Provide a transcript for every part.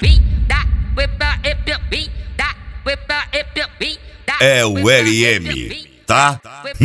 É o LM, tá?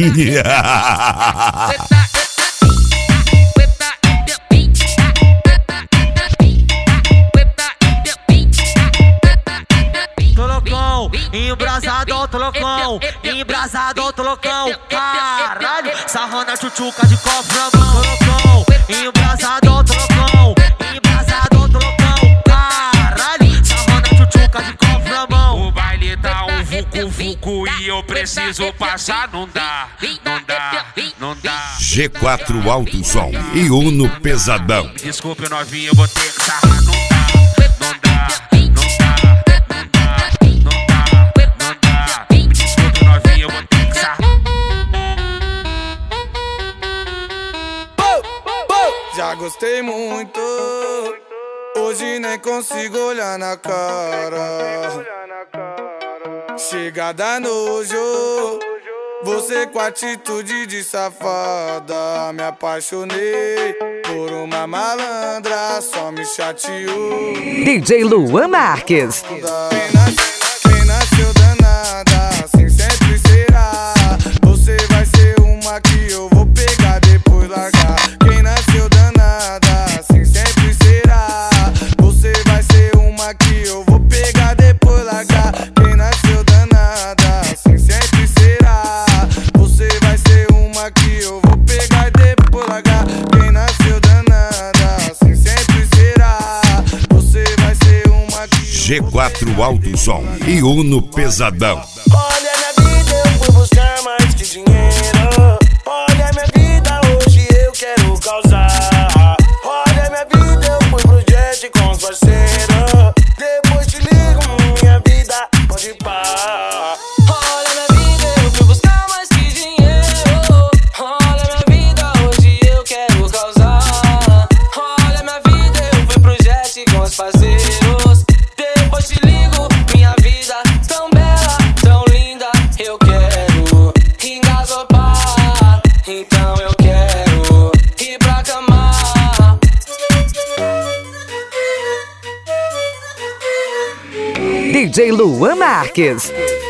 Embrasado, tô loucão, embrasado, tô loucão. Caralho, sarrando a tchutchuca de copo na mão. Tô loucão, embrasado, tô loucão, embrasado, tô loucão. Caralho, sarrando a tchutchuca de copo na mão. O baile tá um vucu-vucu e eu preciso passar. Não dá, não dá, não dá. G4 Alto Som e Uno Pesadão. Desculpe novinho, eu vou ter que sarrar. Não dá, não dá. Já gostei muito, hoje nem consigo olhar na cara. Chega a dar nojo, você com atitude de safada. Me apaixonei por uma malandra, só me chateou. DJ Luan Marques. Quem nasceu danada, assim sempre será. Você vai ser uma que eu vou pegar, depois largar. Quem nasceu danada, assim sempre será. Você vai ser uma que eu vou pegar, depois largar. Quem nasceu danada, assim sempre será. Você vai ser uma que eu vou pegar, depois largar. Quem nasceu danada, assim sempre será. Você vai ser uma que G4 Alto Som e Uno Pesadão. Olha minha vida, eu vou buscar mais que dinheiro. Olha minha vida, hoje eu quero causar. Olha minha vida, eu fui pro jet com os parceiros. Depois te ligo, minha vida pode parar. Olha minha vida, eu fui buscar mais que dinheiro. Olha minha vida, hoje eu quero causar. Olha minha vida, eu fui pro jet com os parceiros. Depois te ligo, minha vida tão bela, tão linda. Eu quero engasopar, então eu quero ir pra cama. DJ Luan Marques.